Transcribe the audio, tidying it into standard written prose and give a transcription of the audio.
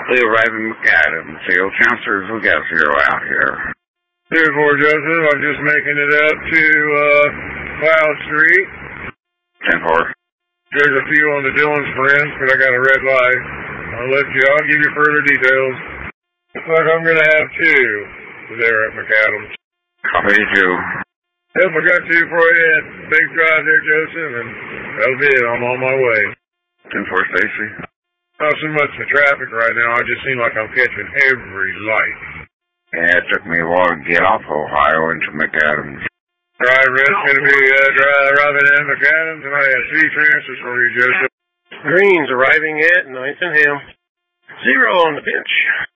Leo Raven McAdams, Field Chancellors, we got 0 out here. 2-4 Joseph, I'm just making it up to Cloud Street. 10-4. There's a few on the Dillon's Friends, but I got a red light. I'll give you further details. Looks like I'm going to have 2 there at McAdams. Copy 2. Yep, I got 2 for you at Big Drive there, Joseph, and that'll be it. I'm on my way. 10-4 Stacy. Not so much the traffic right now. I just seem like I'm catching every light. Yeah, it took me a while to get off Ohio into McAdams. Drive Red's going to be arriving at McAdams, and I have 3 transfers for you, Joseph. Greens arriving at 9th and Ham. 0 on the bench.